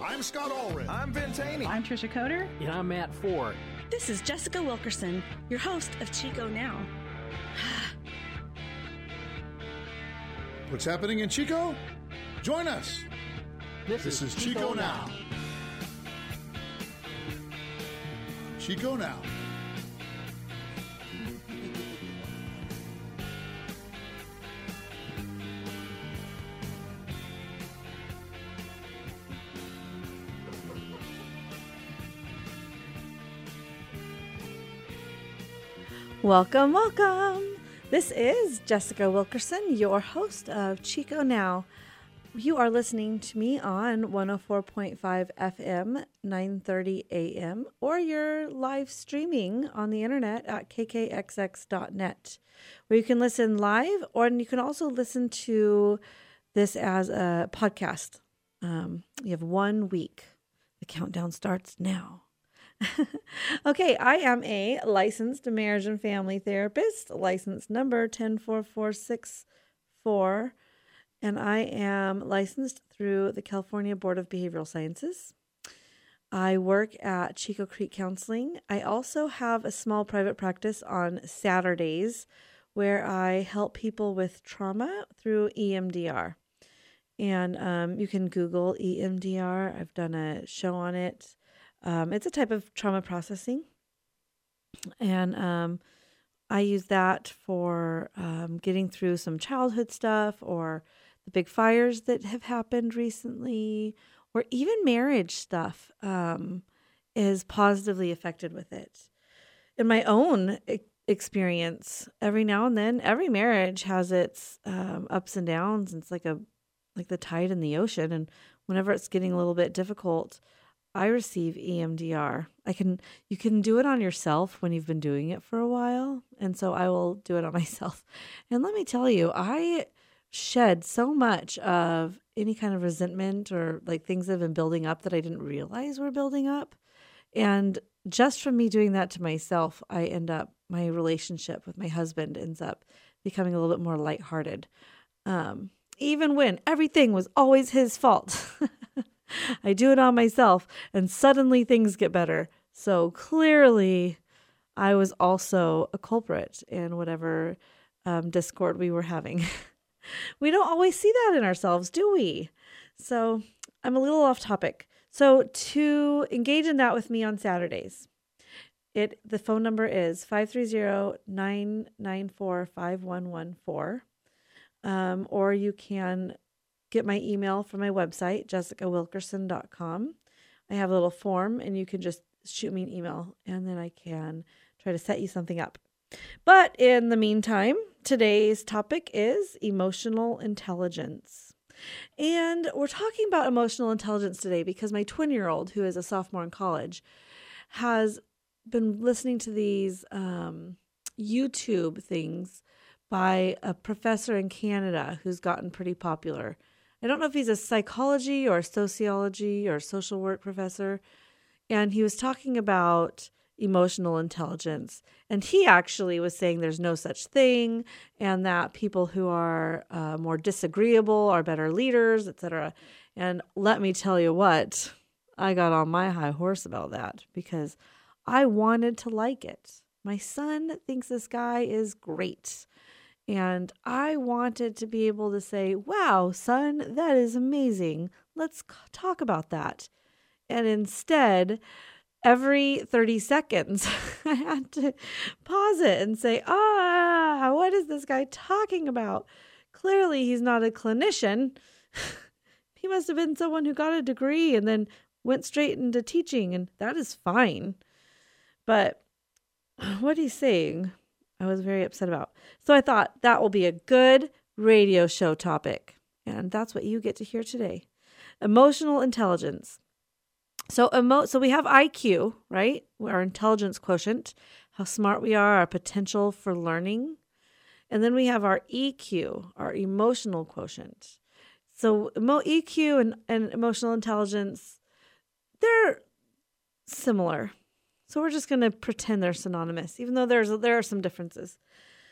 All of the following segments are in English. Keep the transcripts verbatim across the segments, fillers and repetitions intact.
I'm Scott Allred. I'm Ben Taney. I'm Trisha Coder. And I'm Matt Ford. This is Jessica Wilkerson, your host of Chico Now. What's happening in Chico? Join us. This, this is, is Chico, Chico Now. Now. Chico Now. Welcome, welcome. This is Jessica Wilkerson, your host of Chico Now. You are listening to me on one oh four point five F M, nine thirty A M, or you're live streaming on the internet at k k x x dot net, where you can listen live, or you can also listen to this as a podcast. Um, you have one week. The countdown starts now. Okay, I am a licensed marriage and family therapist, license number one oh four four six four, and I am licensed through the California Board of Behavioral Sciences. I work at Chico Creek Counseling. I also have a small private practice on Saturdays where I help people with trauma through E M D R. And um, you can Google E M D R. I've done a show on it. Um, it's a type of trauma processing, and um, I use that for um, getting through some childhood stuff or the big fires that have happened recently, or even marriage stuff um, is positively affected with it. In my own e- experience, every now and then, every marriage has its um, ups and downs. It's like a like the tide in the ocean, and whenever it's getting a little bit difficult, I receive E M D R. I can, you can do it on yourself when you've been doing it for a while. And so I will do it on myself. And let me tell you, I shed so much of any kind of resentment or like things that have been building up that I didn't realize were building up. And just from me doing that to myself, I end up, my relationship with my husband ends up becoming a little bit more lighthearted. Um, even when everything was always his fault. I do it on myself, and suddenly things get better. So clearly, I was also a culprit in whatever um, discord we were having. We don't always see that in ourselves, do we? So I'm a little off topic. So to engage in that with me on Saturdays, it the phone number is five three zero, nine nine four, five one one four, um, or you can get my email from my website, jessica wilkerson dot com. I have a little form, and you can just shoot me an email, and then I can try to set you something up. But in the meantime, today's topic is emotional intelligence. And we're talking about emotional intelligence today because my twin-year-old, who is a sophomore in college, has been listening to these um, YouTube things by a professor in Canada who's gotten pretty popular. I don't know if he's a psychology or sociology or social work professor. And he was talking about emotional intelligence. And he actually was saying there's no such thing, and that people who are uh, more disagreeable are better leaders, et cetera. And let me tell you what, I got on my high horse about that because I wanted to like it. My son thinks this guy is great. And I wanted to be able to say, wow, son, that is amazing. Let's talk about that. And instead, every thirty seconds, I had to pause it and say, ah, what is this guy talking about? Clearly, he's not a clinician. He must have been someone who got a degree and then went straight into teaching, and that is fine. But what he's saying, I was very upset about. So I thought that will be a good radio show topic. And that's what you get to hear today. Emotional intelligence. So emo- so we have I Q, right? Our intelligence quotient, how smart we are, our potential for learning. And then we have our E Q, our emotional quotient. So emo- E Q and, and emotional intelligence, they're similar. So we're just going to pretend they're synonymous, even though there's there are some differences.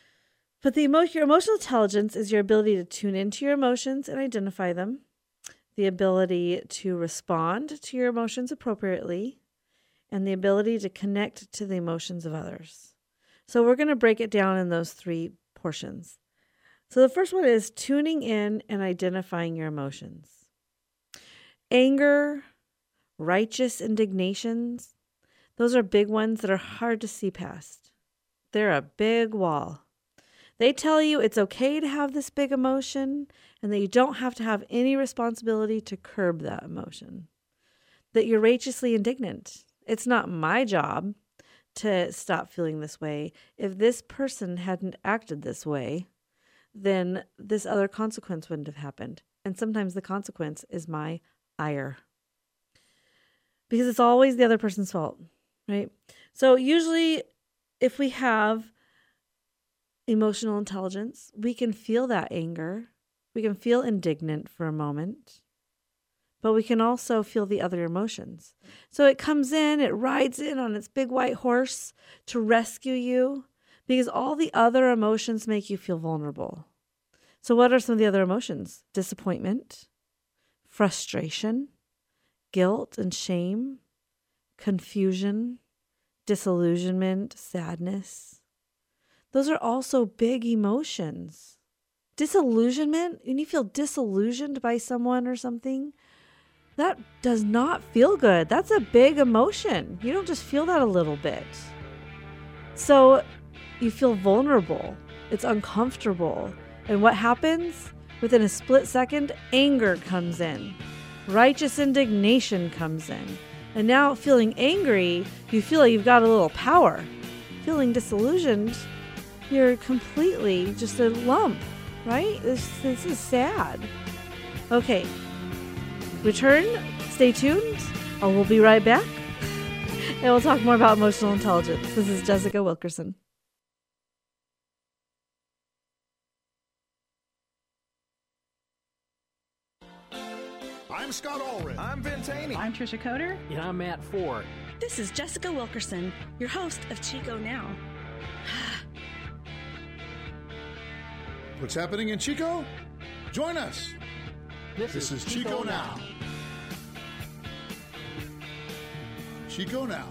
But the emo- your emotional intelligence is your ability to tune into your emotions and identify them, the ability to respond to your emotions appropriately, and the ability to connect to the emotions of others. So we're going to break it down in those three portions. So the first one is tuning in and identifying your emotions. Anger, righteous indignations, those are big ones that are hard to see past. They're a big wall. They tell you it's okay to have this big emotion and that you don't have to have any responsibility to curb that emotion. That you're righteously indignant. It's not my job to stop feeling this way. If this person hadn't acted this way, then this other consequence wouldn't have happened. And sometimes the consequence is my ire. Because it's always the other person's fault, right? So usually if we have emotional intelligence, we can feel that anger. We can feel indignant for a moment, but we can also feel the other emotions. So it comes in, it rides in on its big white horse to rescue you because all the other emotions make you feel vulnerable. So what are some of the other emotions? Disappointment, frustration, guilt and shame, confusion, disillusionment, sadness. Those are also big emotions. Disillusionment, when you feel disillusioned by someone or something, that does not feel good. That's a big emotion. You don't just feel that a little bit. So you feel vulnerable. It's uncomfortable. And what happens? Within a split second, anger comes in. Righteous indignation comes in. And now feeling angry, you feel like you've got a little power. Feeling disillusioned, you're completely just a lump, right? This, this is sad. Okay. Return. Stay tuned. Oh, we'll be right back. And we'll talk more about emotional intelligence. This is Jessica Wilkerson. I'm Scott Allred. I'm Ben Taney. I'm Trisha Coder. And I'm Matt Ford. This is Jessica Wilkerson, your host of Chico Now. What's happening in Chico? Join us. This, This is Chico Now. Chico Now.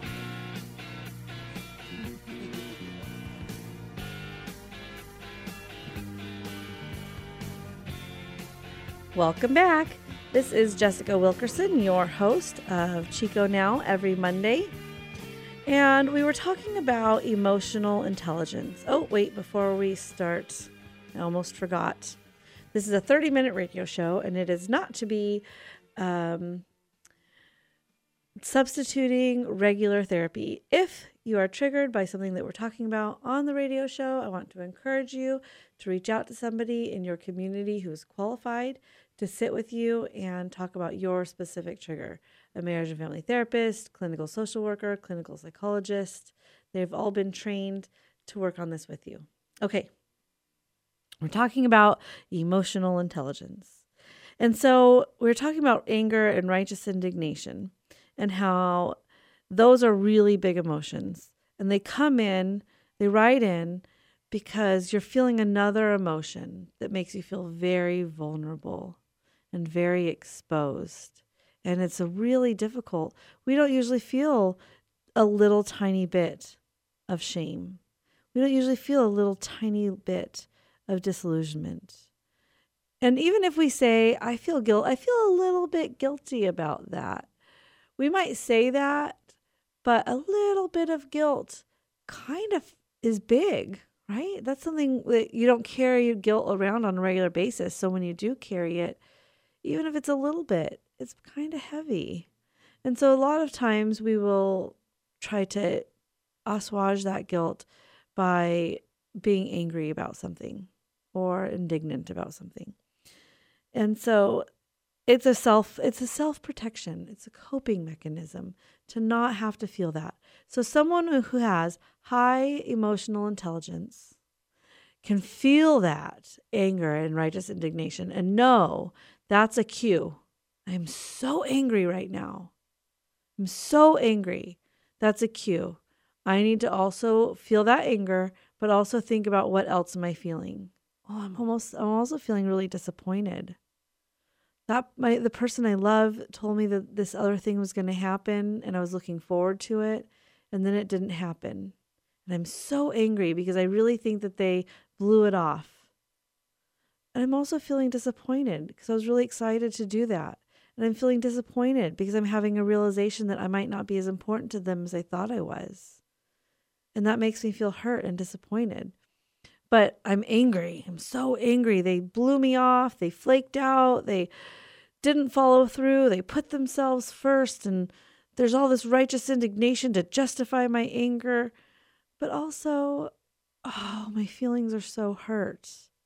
Welcome back. This is Jessica Wilkerson, your host of Chico Now every Monday. And we were talking about emotional intelligence. Oh, wait, before we start, I almost forgot. This is a thirty-minute radio show, and it is not to be um, substituting regular therapy. If you are triggered by something that we're talking about on the radio show, I want to encourage you to reach out to somebody in your community who is qualified to sit with you and talk about your specific trigger. A marriage and family therapist, clinical social worker, clinical psychologist. They've all been trained to work on this with you. Okay. We're talking about emotional intelligence. And so we're talking about anger and righteous indignation and how those are really big emotions. And they come in, they ride in because you're feeling another emotion that makes you feel very vulnerable and very exposed. And it's a really difficult. We don't usually feel a little tiny bit of shame. We don't usually feel a little tiny bit of disillusionment. And even if we say, I feel guilt, I feel a little bit guilty about that. We might say that, but a little bit of guilt kind of is big, right? That's something that you don't carry guilt around on a regular basis. So when you do carry it, even if it's a little bit, it's kind of heavy. And so a lot of times we will try to assuage that guilt by being angry about something or indignant about something. And so it's a self, it's a self-protection. It's a coping mechanism to not have to feel that. So someone who has high emotional intelligence can feel that anger and righteous indignation and know that's a cue. I'm so angry right now. I'm so angry. That's a cue. I need to also feel that anger, but also think about what else am I feeling? Oh, I'm almost, I'm also feeling really disappointed. that my the person I love told me that this other thing was going to happen and I was looking forward to it, and then it didn't happen. And I'm so angry because I really think that they blew it off. And I'm also feeling disappointed because I was really excited to do that. And I'm feeling disappointed because I'm having a realization that I might not be as important to them as I thought I was. And that makes me feel hurt and disappointed. But I'm angry. I'm so angry. They blew me off. They flaked out. They didn't follow through. They put themselves first. And there's all this righteous indignation to justify my anger. But also, oh, my feelings are so hurt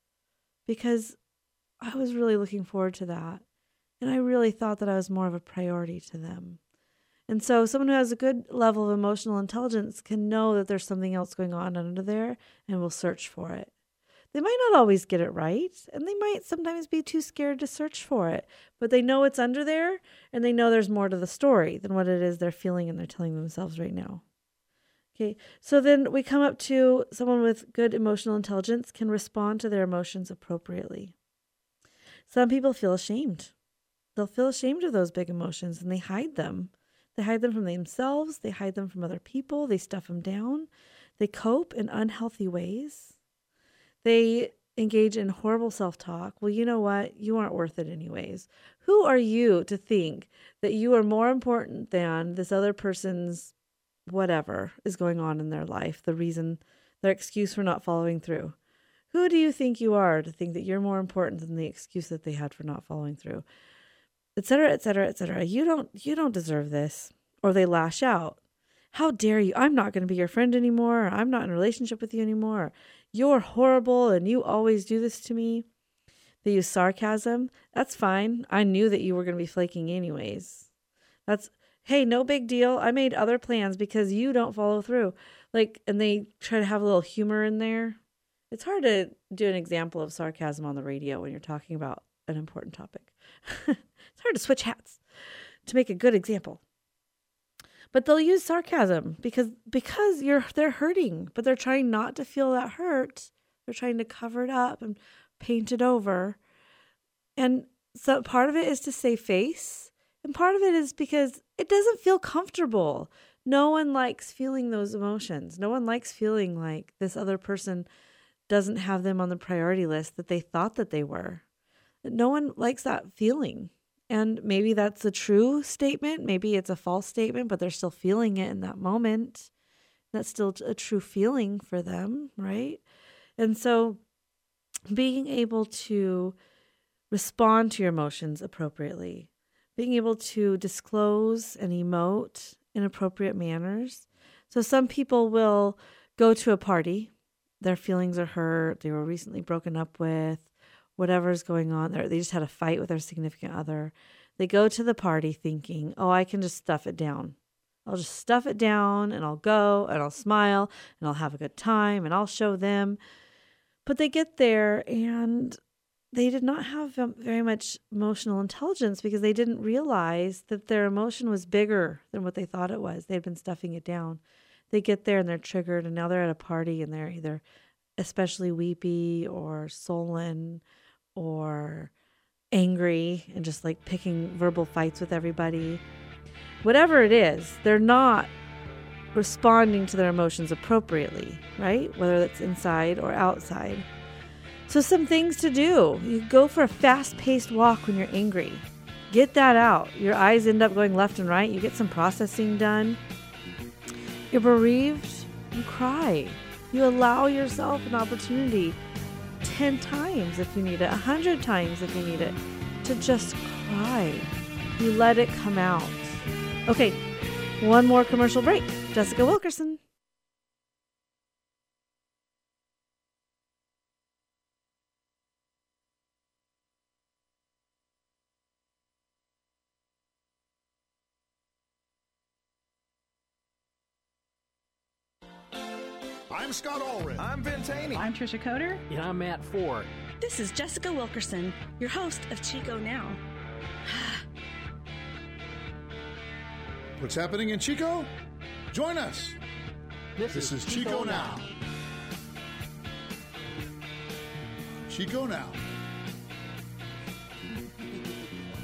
because I was really looking forward to that. And I really thought that I was more of a priority to them. And so someone who has a good level of emotional intelligence can know that there's something else going on under there and will search for it. They might not always get it right, and they might sometimes be too scared to search for it, but they know it's under there, and they know there's more to the story than what it is they're feeling and they're telling themselves right now. Okay, so then we come up to someone with good emotional intelligence can respond to their emotions appropriately. Some people feel ashamed. They'll feel ashamed of those big emotions, and they hide them. They hide them from themselves. They hide them from other people. They stuff them down. They cope in unhealthy ways. They engage in horrible self-talk. Well, you know what? You aren't worth it anyways. Who are you to think that you are more important than this other person's whatever is going on in their life, the reason, their excuse for not following through? Who do you think you are to think that you're more important than the excuse that they had for not following through? Et cetera, et cetera, et cetera. You don't, you don't deserve this. Or they lash out. How dare you? I'm not going to be your friend anymore. Or I'm not in a relationship with you anymore. Or, you're horrible and you always do this to me. They use sarcasm. That's fine. I knew that you were going to be flaking anyways. That's, hey, no big deal. I made other plans because you don't follow through. Like, and they try to have a little humor in there. It's hard to do an example of sarcasm on the radio when you're talking about an important topic. It's hard to switch hats to make a good example. But they'll use sarcasm because because you're they're hurting, but they're trying not to feel that hurt. They're trying to cover it up and paint it over. And so part of it is to save face, and part of it is because it doesn't feel comfortable. No one likes feeling those emotions. No one likes feeling like this other person doesn't have them on the priority list that they thought that they were. No one likes that feeling. And maybe that's a true statement. Maybe it's a false statement, but they're still feeling it in that moment. That's still a true feeling for them, right? And so being able to respond to your emotions appropriately, being able to disclose and emote in appropriate manners. So some people will go to a party. Their feelings are hurt. They were recently broken up with. Whatever's going on there, they just had a fight with their significant other. They go to the party thinking, oh, I can just stuff it down. I'll just stuff it down and I'll go and I'll smile and I'll have a good time and I'll show them. But they get there and they did not have very much emotional intelligence because they didn't realize that their emotion was bigger than what they thought it was. They had been stuffing it down. They get there and they're triggered, and now they're at a party and they're either especially weepy or sullen or angry and just like picking verbal fights with everybody. Whatever it is, they're not responding to their emotions appropriately, right? Whether it's inside or outside. So some things to do. You go for a fast-paced walk when you're angry. Get that out. Your eyes end up going left and right. You get some processing done. You're bereaved. You cry. You allow yourself an opportunity ten times if you need it, a hundred times if you need it, to just cry. You let it come out. Okay, one more commercial break. Jessica Wilkerson. I'm Scott Allred. I'm Ben Taney. I'm Trisha Coder. And I'm Matt Ford. This is Jessica Wilkerson, your host of Chico Now. What's happening in Chico? Join us. This, This is Chico Now. Chico Now.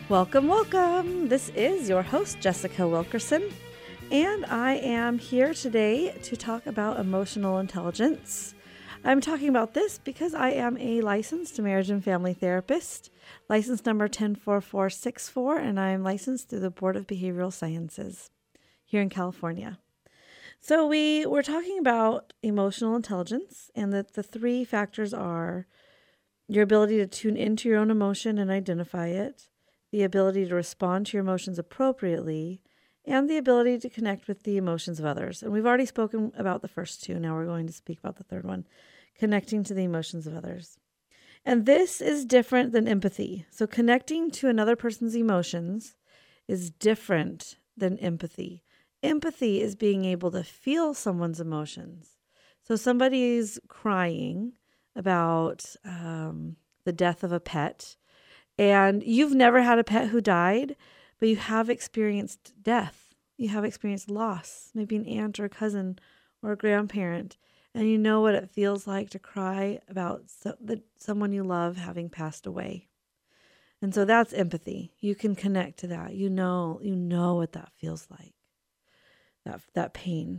Welcome, welcome. This is your host, Jessica Wilkerson, and I am here today to talk about emotional intelligence. I'm talking about this because I am a licensed marriage and family therapist, license number ten four four six four, and I'm licensed through the Board of Behavioral Sciences here in California. So we were talking about emotional intelligence, and that the three factors are your ability to tune into your own emotion and identify it, the ability to respond to your emotions appropriately, and the ability to connect with the emotions of others. And we've already spoken about the first two. Now we're going to speak about the third one, connecting to the emotions of others. And this is different than empathy. So connecting to another person's emotions is different than empathy. Empathy is being able to feel someone's emotions. So somebody's crying about um, the death of a pet, and you've never had a pet who died, but you have experienced death. You have experienced loss, maybe an aunt or a cousin or a grandparent, and you know what it feels like to cry about so, the, someone you love having passed away. And so that's empathy. You can connect to that. You know, you know what that feels like, that, that pain.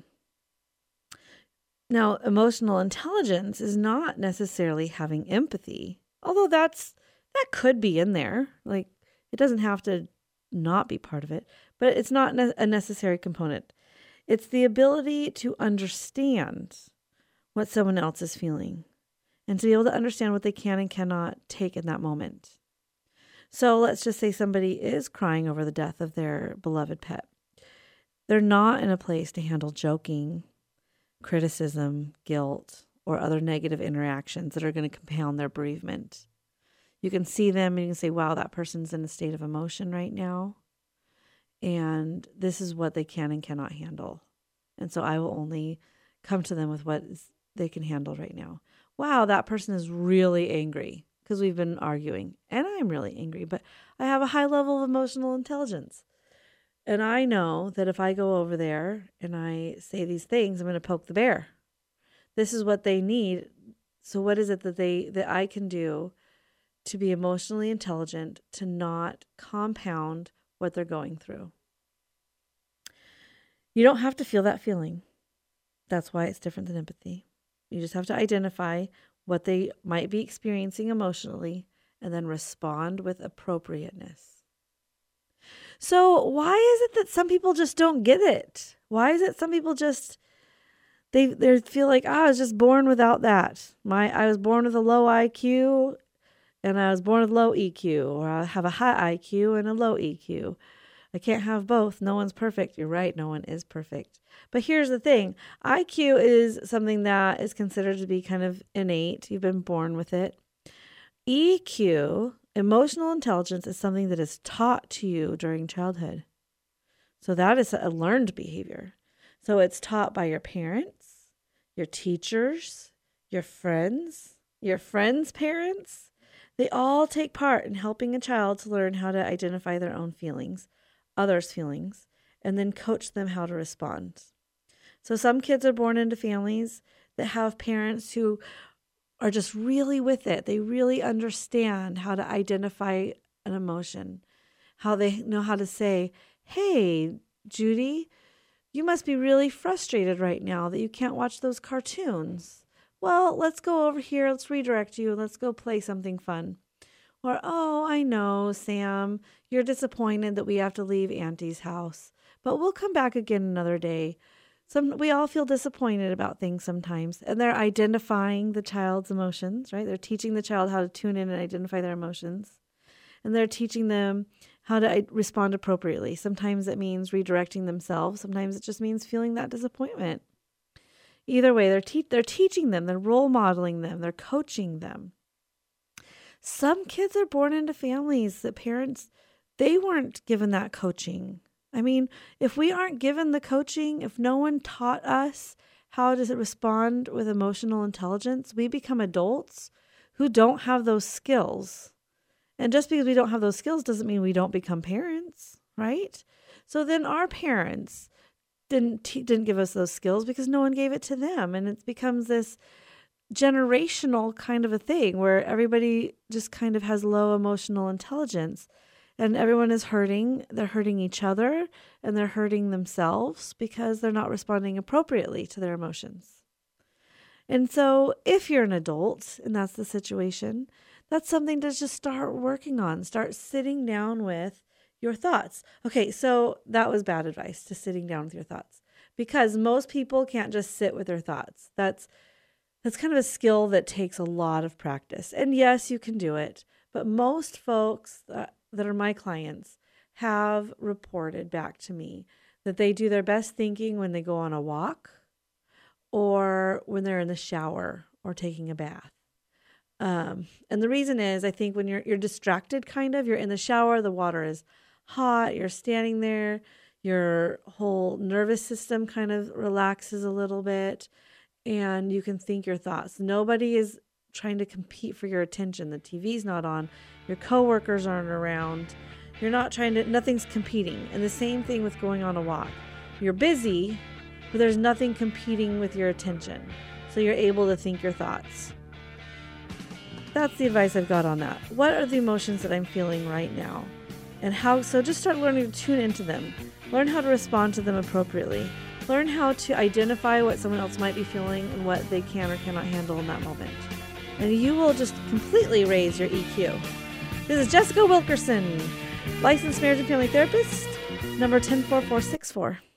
Now, emotional intelligence is not necessarily having empathy, although that's that could be in there. Like, it doesn't have to not be part of it, but it's not ne- a necessary component. It's the ability to understand what someone else is feeling and to be able to understand what they can and cannot take in that moment. So let's just say somebody is crying over the death of their beloved pet. They're not in a place to handle joking, criticism, guilt, or other negative interactions that are going to compound their bereavement. You can see them and you can say, wow, that person's in a state of emotion right now, and this is what they can and cannot handle. And so I will only come to them with what they can handle right now. Wow, that person is really angry because we've been arguing, and I'm really angry, but I have a high level of emotional intelligence. And I know that if I go over there and I say these things, I'm going to poke the bear. This is what they need. So what is it that they that I can do to be emotionally intelligent, to not compound what they're going through? You don't have to feel that feeling. That's why it's different than empathy. You just have to identify what they might be experiencing emotionally and then respond with appropriateness. So why is it that some people just don't get it? Why is it some people just, they they feel like, ah, I was just born without that. My I was born with a low I Q and I was born with low E Q, or I have a high I Q and a low E Q. I can't have both. No one's perfect. You're right. No one is perfect. But here's the thing. I Q is something that is considered to be kind of innate. You've been born with it. E Q, emotional intelligence, is something that is taught to you during childhood. So that is a learned behavior. So it's taught by your parents, your teachers, your friends, your friends' parents. They all take part in helping a child to learn how to identify their own feelings, others' feelings, and then coach them how to respond. So some kids are born into families that have parents who are just really with it. They really understand how to identify an emotion, how they know how to say, hey, Judy, you must be really frustrated right now that you can't watch those cartoons. Well, let's go over here. Let's redirect you. Let's go play something fun. Or, oh, I know, Sam, you're disappointed that we have to leave Auntie's house, but we'll come back again another day. Some we all feel disappointed about things sometimes, and they're identifying the child's emotions, right? They're teaching the child how to tune in and identify their emotions, and they're teaching them how to respond appropriately. Sometimes it means redirecting themselves. Sometimes it just means feeling that disappointment. Either way, they're te- they're teaching them, they're role modeling them, they're coaching them. Some kids are born into families that parents, they weren't given that coaching. I mean, if we aren't given the coaching, if no one taught us how to respond with emotional intelligence, we become adults who don't have those skills. And just because we don't have those skills doesn't mean we don't become parents, right? So then our parents didn't te- didn't give us those skills because no one gave it to them. And it becomes this generational kind of a thing where everybody just kind of has low emotional intelligence. and everyone is hurting. They're hurting each other and they're hurting themselves because they're not responding appropriately to their emotions. And so if you're an adult and that's the situation, that's something to just start working on. Start sitting down with your thoughts. Okay, so that was bad advice, to sitting down with your thoughts, because most people can't just sit with their thoughts. That's that's kind of a skill that takes a lot of practice. And yes, you can do it, but most folks that, that are my clients have reported back to me that they do their best thinking when they go on a walk or when they're in the shower or taking a bath. Um, and the reason is, I think when you're you're distracted, kind of, you're in the shower, the water is hot, you're standing there, your whole nervous system kind of relaxes a little bit, and you can think your thoughts. Nobody is trying to compete for your attention. The T V's not on, your coworkers aren't around, you're not trying to, nothing's competing. And the same thing with going on a walk. You're busy, but there's nothing competing with your attention. So you're able to think your thoughts. That's the advice I've got on that. What are the emotions that I'm feeling right now? And how, so just start learning to tune into them. Learn how to respond to them appropriately. Learn how to identify what someone else might be feeling and what they can or cannot handle in that moment. And you will just completely raise your E Q. This is Jessica Wilkerson, licensed marriage and family therapist, number ten four four six four.